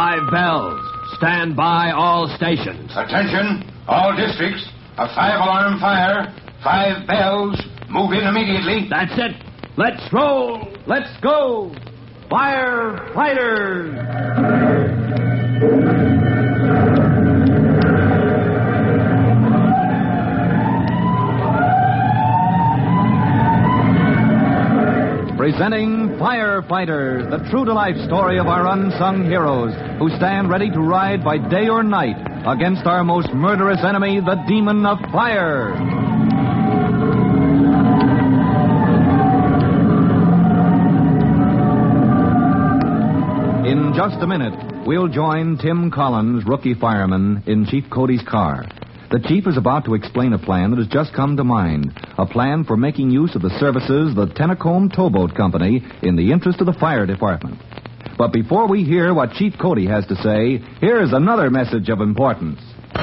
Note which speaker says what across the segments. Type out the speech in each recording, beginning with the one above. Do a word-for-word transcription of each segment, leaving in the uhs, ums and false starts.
Speaker 1: Five bells. Stand by all stations.
Speaker 2: Attention, all districts. A five-alarm fire. Five bells. Move in immediately.
Speaker 1: That's it. Let's roll. Let's go. Firefighters.
Speaker 3: Presenting Firefighters, the true-to-life story of our unsung heroes who stand ready to ride by day or night against our most murderous enemy, the demon of fire. In just a minute, we'll join Tim Collins, rookie fireman, in Chief Cody's car. The chief is about to explain a plan that has just come to mind, a plan for making use of the services of the Tennacombe Towboat Company in the interest of the fire department. But before we hear what Chief Cody has to say, here is another message of importance.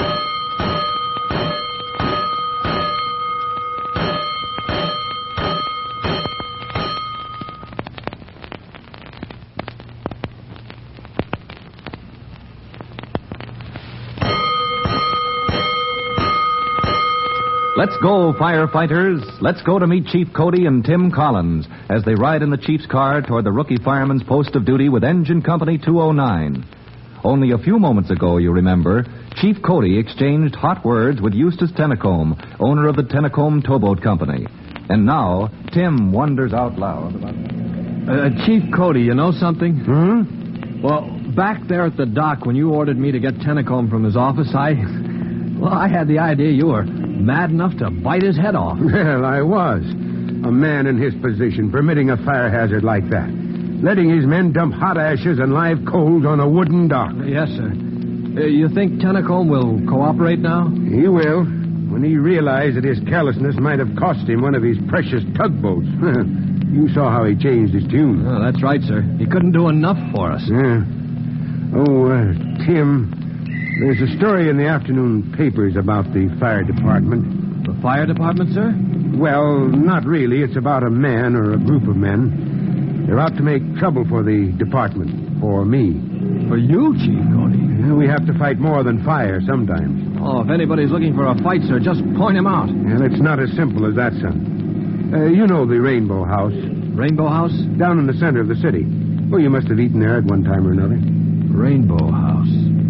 Speaker 3: Let's go, firefighters. Let's go to meet Chief Cody and Tim Collins as they ride in the chief's car toward the rookie fireman's post of duty with Engine Company two oh nine. Only a few moments ago, you remember, Chief Cody exchanged hot words with Eustace Tennacombe, owner of the Tennacombe Towboat Company. And now, Tim wonders out loud about...
Speaker 1: Uh, Chief Cody, you know something?
Speaker 3: Hmm?
Speaker 1: Well, back there at the dock when you ordered me to get Tennacombe from his office, I... Well, I had the idea you were mad enough to bite his head off.
Speaker 4: Well, I was. A man in his position permitting a fire hazard like that. Letting his men dump hot ashes and live coals on a wooden dock.
Speaker 1: Yes, sir. Uh, you think Tennacombe will cooperate now?
Speaker 4: He will, when he realized that his carelessness might have cost him one of his precious tugboats. You saw how he changed his tune.
Speaker 1: Oh, that's right, sir. He couldn't do enough for us.
Speaker 4: Yeah. Oh, uh, Tim... There's a story in the afternoon papers about the fire department.
Speaker 1: The fire department, sir?
Speaker 4: Well, not really. It's about a man or a group of men. They're out to make trouble for the department. For me.
Speaker 1: For you, Chief Cody?
Speaker 4: Yeah, we have to fight more than fire sometimes.
Speaker 1: Oh, if anybody's looking for a fight, sir, just point him out.
Speaker 4: Well, it's not as simple as that, son. Uh, you know the Rainbow House.
Speaker 1: Rainbow House?
Speaker 4: Down in the center of the city. Well, you must have eaten there at one time or another.
Speaker 1: Rainbow House.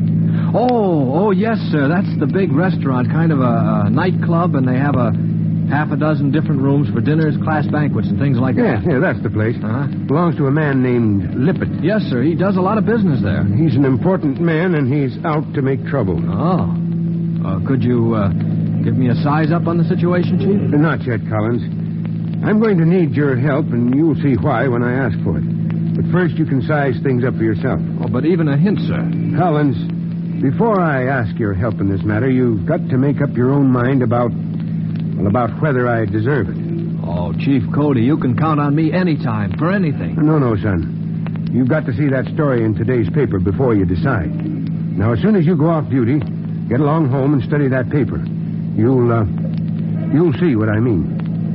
Speaker 1: Oh, oh, yes, sir. That's the big restaurant, kind of a, a nightclub, and they have a half a dozen different rooms for dinners, class banquets, and things like
Speaker 4: yeah,
Speaker 1: that.
Speaker 4: Yeah, that's the place.
Speaker 1: Uh-huh.
Speaker 4: Belongs to a man named Lippett.
Speaker 1: Yes, sir. He does a lot of business there.
Speaker 4: He's an important man, and he's out to make trouble.
Speaker 1: Oh. Uh, could you uh, give me a size up on the situation, Chief?
Speaker 4: Not yet, Collins. I'm going to need your help, and you'll see why when I ask for it. But first, you can size things up for yourself.
Speaker 1: Oh, but even a hint, sir.
Speaker 4: Collins... Before I ask your help in this matter, you've got to make up your own mind about, well, about whether I deserve it.
Speaker 1: Oh, Chief Cody, you can count on me anytime, for anything.
Speaker 4: No, no, son. You've got to see that story in today's paper before you decide. Now, as soon as you go off duty, get along home and study that paper. You'll, uh, you'll see what I mean.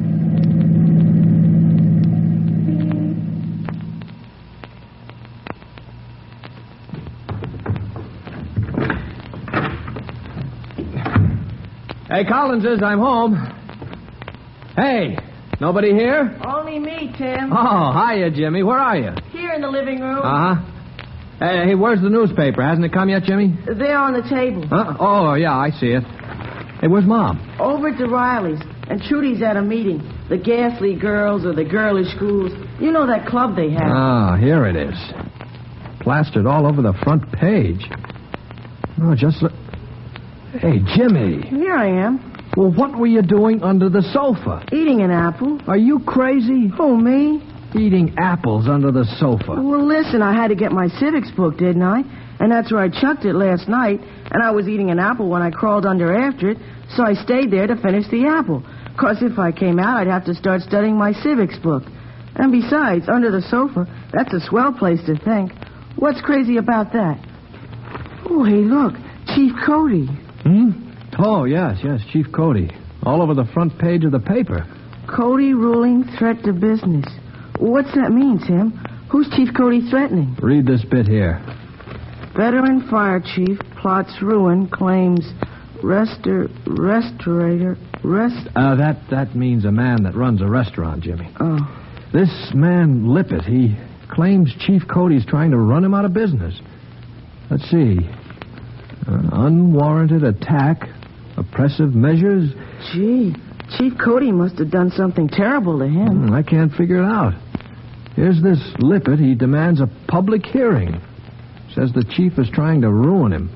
Speaker 1: Hey, Collinses, I'm home. Hey, nobody here?
Speaker 5: Only me, Tim.
Speaker 1: Oh, hiya, Jimmy. Where are you?
Speaker 5: Here in the living room.
Speaker 1: Uh-huh. Hey, hey, where's the newspaper? Hasn't it come yet, Jimmy?
Speaker 5: There on the table.
Speaker 1: Huh? Oh, yeah, I see it. Hey, where's Mom?
Speaker 5: Over at the Riley's. And Trudy's at a meeting. The Ghastly Girls or the Girlish Schools. You know that club they have.
Speaker 1: Ah, here it is. Plastered all over the front page. Oh, just look. Hey, Jimmy.
Speaker 5: Here I am.
Speaker 1: Well, what were you doing under the sofa?
Speaker 5: Eating an apple.
Speaker 1: Are you crazy?
Speaker 5: Who, me?
Speaker 1: Eating apples under the sofa.
Speaker 5: Well, listen, I had to get my civics book, didn't I? And that's where I chucked it last night. And I was eating an apple when I crawled under after it, so I stayed there to finish the apple. 'Cause if I came out, I'd have to start studying my civics book. And besides, under the sofa, that's a swell place to think. What's crazy about that? Oh, hey, look, Chief Cody.
Speaker 1: Hmm? Oh, yes, yes, Chief Cody. All over the front page of the paper.
Speaker 5: Cody ruling threat to business. What's that mean, Tim? Who's Chief Cody threatening?
Speaker 1: Read this bit here.
Speaker 5: Veteran fire chief plots ruin, claims restor... restorator... Rest...
Speaker 1: Uh, that, that means a man that runs a restaurant, Jimmy.
Speaker 5: Oh.
Speaker 1: This man, Lippett, he claims Chief Cody's trying to run him out of business. Let's see. Uh, unwarranted attack, oppressive measures.
Speaker 5: Gee, Chief Cody must have done something terrible to him.
Speaker 1: Hmm, I can't figure it out. Here's this Lippett. He demands a public hearing. Says the chief is trying to ruin him.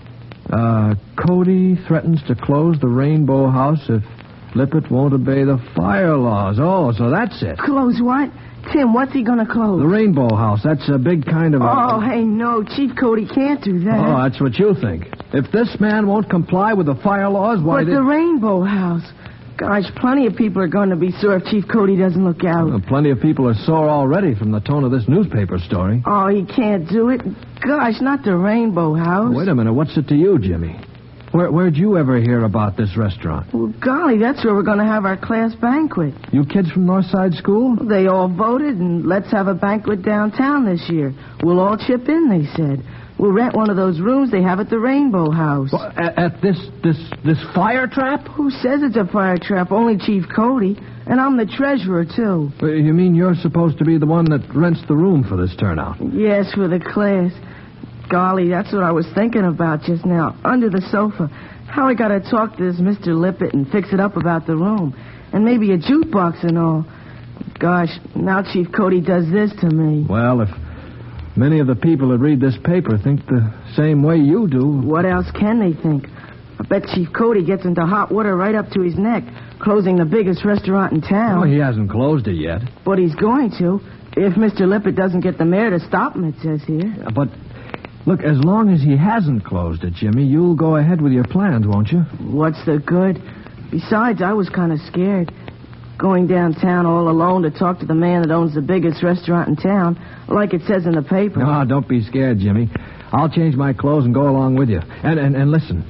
Speaker 1: Uh, Cody threatens to close the Rainbow House if Lippett won't obey the fire laws. Oh, so that's it.
Speaker 5: Close what? Tim, what's he going to close?
Speaker 1: The Rainbow House. That's a big kind of a...
Speaker 5: Oh, hey, no. Chief Cody can't do that.
Speaker 1: Oh, that's what you think. If this man won't comply with the fire laws, why...
Speaker 5: But
Speaker 1: they...
Speaker 5: the Rainbow House... Gosh, plenty of people are going to be sore if Chief Cody doesn't look out.
Speaker 1: Well, plenty of people are sore already from the tone of this newspaper story.
Speaker 5: Oh, he can't do it. Gosh, not the Rainbow House.
Speaker 1: Wait a minute. What's it to you, Jimmy? Where, where'd you ever hear about this restaurant?
Speaker 5: Well, golly, that's where we're going to have our class banquet.
Speaker 1: You kids from Northside School?
Speaker 5: They all voted, and let's have a banquet downtown this year. We'll all chip in, they said. We'll rent one of those rooms they have at the Rainbow House.
Speaker 1: Well, at, at this this this fire trap?
Speaker 5: Who says it's a fire trap? Only Chief Cody. And I'm the treasurer, too.
Speaker 1: Uh, You mean you're supposed to be the one that rents the room for this turnout?
Speaker 5: Yes, for the class. Golly, that's what I was thinking about just now. Under the sofa. How I got to talk to this Mister Lippett and fix it up about the room. And maybe a jukebox and all. Gosh, now Chief Cody does this to me.
Speaker 1: Well, if many of the people that read this paper think the same way you do...
Speaker 5: What else can they think? I bet Chief Cody gets into hot water right up to his neck, closing the biggest restaurant in town.
Speaker 1: Well, he hasn't closed it yet.
Speaker 5: But he's going to, if Mister Lippett doesn't get the mayor to stop him, it says here.
Speaker 1: But, look, as long as he hasn't closed it, Jimmy, you'll go ahead with your plans, won't you?
Speaker 5: What's the good? Besides, I was kind of scared. Going downtown all alone to talk to the man that owns the biggest restaurant in town, like it says in the paper.
Speaker 1: No, don't be scared, Jimmy. I'll change my clothes and go along with you. And, and, and listen,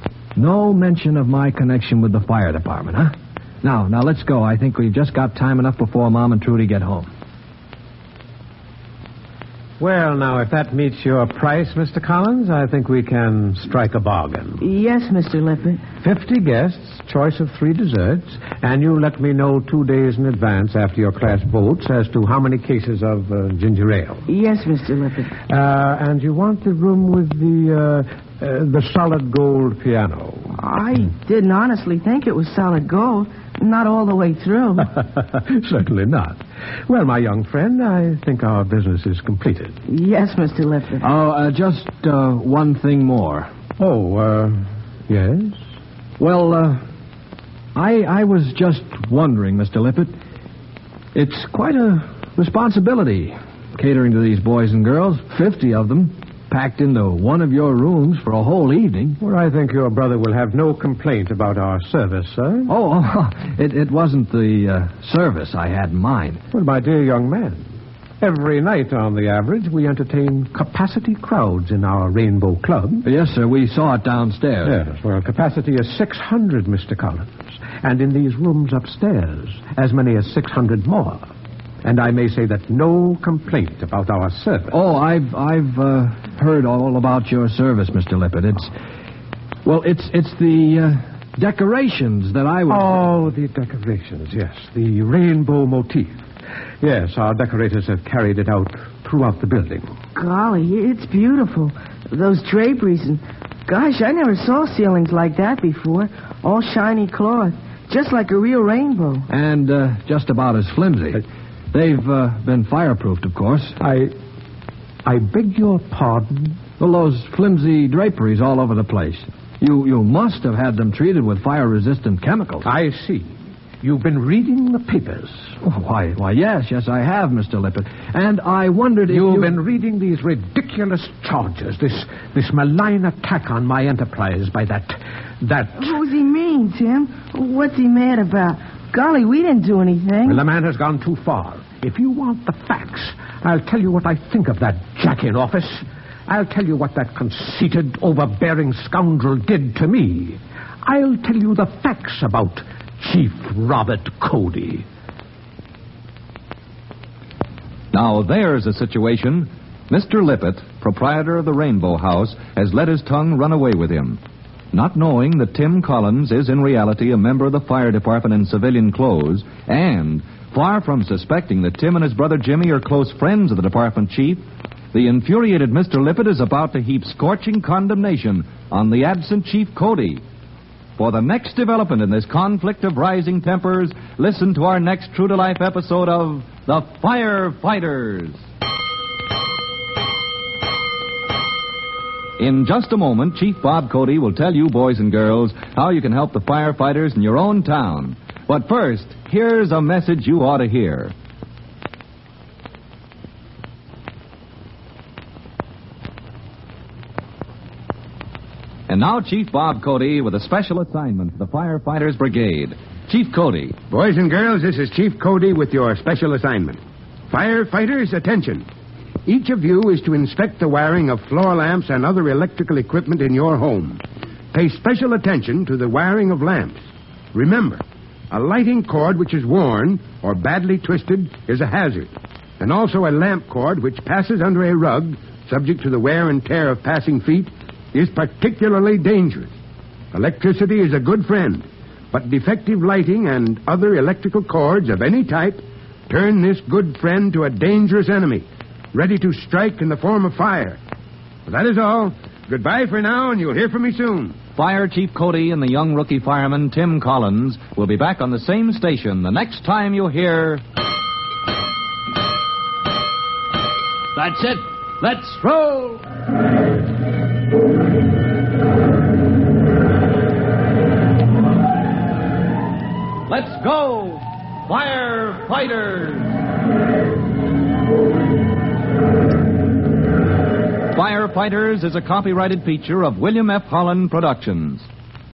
Speaker 1: no mention of my connection with the fire department, huh? Now, now, let's go. I think we've just got time enough before Mom and Trudy get home.
Speaker 6: Well, now, if that meets your price, Mister Collins, I think we can strike a bargain.
Speaker 5: Yes, Mister Lippett.
Speaker 6: Fifty guests, choice of three desserts, and you let me know two days in advance after your class votes as to how many cases of uh, ginger ale.
Speaker 5: Yes, Mister Lippett.
Speaker 6: Uh, and you want the room with the uh, uh, the solid gold piano.
Speaker 5: I didn't honestly think it was solid gold. Not all the way through.
Speaker 6: Certainly not. Well, my young friend, I think our business is completed.
Speaker 5: Yes, Mister Lippett.
Speaker 1: Oh, uh, just uh, one thing more.
Speaker 6: Oh, uh, yes?
Speaker 1: Well, uh, I I was just wondering, Mister Lippett. It's quite a responsibility catering to these boys and girls, fifty of them, packed into one of your rooms for a whole evening.
Speaker 6: Well, I think your brother will have no complaint about our service, sir.
Speaker 1: Oh, oh it, it wasn't the uh, service I had in mind.
Speaker 6: Well, my dear young man, every night on the average, we entertain capacity crowds in our Rainbow Club.
Speaker 1: Yes, sir, we saw it downstairs.
Speaker 6: Yes, well, capacity is six hundred, Mister Collins. And in these rooms upstairs, as many as six hundred more. And I may say that no complaint about our service.
Speaker 1: Oh, I've I've uh, heard all about your service, Mister Lippett. It's well, it's it's the uh, decorations that I was.
Speaker 6: Oh, the decorations, yes, the rainbow motif. Yes, our decorators have carried it out throughout the building.
Speaker 5: Golly, it's beautiful. Those draperies and gosh, I never saw ceilings like that before. All shiny cloth, just like a real rainbow.
Speaker 1: And uh, just about as flimsy. Uh, They've uh, been fireproofed, of course.
Speaker 6: I... I beg your pardon?
Speaker 1: Well, those flimsy draperies all over the place. You you must have had them treated with fire-resistant chemicals.
Speaker 6: I see. You've been reading the papers.
Speaker 1: Oh, why, why, yes, yes, I have, Mister Lippett. And I wondered if
Speaker 6: You've
Speaker 1: you...
Speaker 6: been reading these ridiculous charges, this this malign attack on my enterprise by that... that...
Speaker 5: Who's he mean, Tim? What's he mad about? Golly, we didn't do anything.
Speaker 6: Well, the man has gone too far. If you want the facts, I'll tell you what I think of that jack in office. I'll tell you what that conceited, overbearing scoundrel did to me. I'll tell you the facts about Chief Robert Cody.
Speaker 3: Now, there's a situation. Mister Lippett, proprietor of the Rainbow House, has let his tongue run away with him. Not knowing that Tim Collins is in reality a member of the fire department in civilian clothes, and far from suspecting that Tim and his brother Jimmy are close friends of the department chief, the infuriated Mister Lippett is about to heap scorching condemnation on the absent Chief Cody. For the next development in this conflict of rising tempers, listen to our next true-to-life episode of The Firefighters. In just a moment, Chief Bob Cody will tell you, boys and girls, how you can help the firefighters in your own town. But first, here's a message you ought to hear. And now Chief Bob Cody with a special assignment for the Firefighters Brigade. Chief Cody.
Speaker 4: Boys and girls, this is Chief Cody with your special assignment. Firefighters, attention. Each of you is to inspect the wiring of floor lamps and other electrical equipment in your home. Pay special attention to the wiring of lamps. Remember, a lighting cord which is worn or badly twisted is a hazard. And also a lamp cord which passes under a rug, subject to the wear and tear of passing feet, is particularly dangerous. Electricity is a good friend, but defective lighting and other electrical cords of any type turn this good friend to a dangerous enemy, ready to strike in the form of fire. Well, that is all. Goodbye for now, and you'll hear from me soon.
Speaker 3: Fire Chief Cody and the young rookie fireman, Tim Collins, will be back on the same station the next time you hear... That's it. Let's roll! Let's go, Firefighters! Firefighters is a copyrighted feature of William F. Holland Productions.